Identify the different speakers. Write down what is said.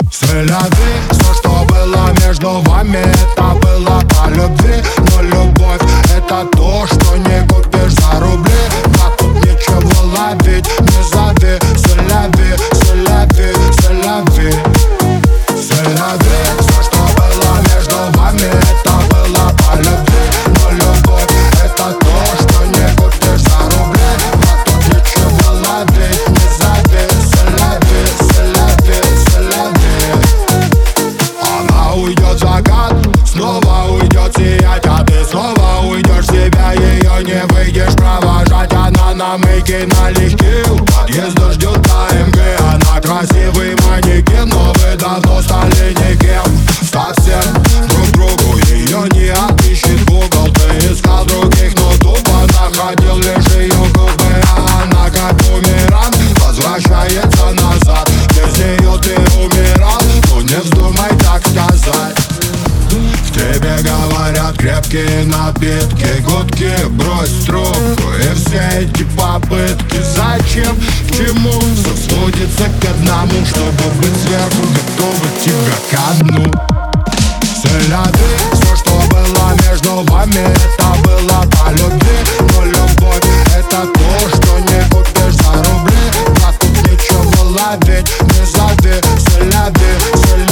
Speaker 1: Соляви, все, что было между вами, это было по любви. Но любовь — это то, что не купишь за рубли. Да тут нечего ловить, не зови. Соляви, соляви, соляви. Соляви, все, что было между вами, это было по любви. Но любовь — это то, что не купишь за рубли. Да тут нечего ловить, не зови. Соляви, соляви, соляви. Она уйдет в закат, снова уйдет сиять, а ты снова уйдешь в себя. Ее не выйдешь провожать, она на мейке налегке. У подъезда ждет АМГ, она красивый манекен, но вы давно стали никем. Совсем друг другу ее не отыщет Google. Ты искал других, но тупо находил лишь ее губы. А она как бумеранг возвращается назад. Без нее ты умирал, но не вздумай так сказать. В тебе говорят крепкие напитки, гудки, брось трубку. И все эти попытки зачем, к чему? Все сводится к одному, чтобы быть сверху готовы тебя ко дну. Соляви, все, что было между вами, это было по любви. Но любовь — это то, что не купишь за рубли. Да тут нечего ловить, не зови. Соляви, соляви.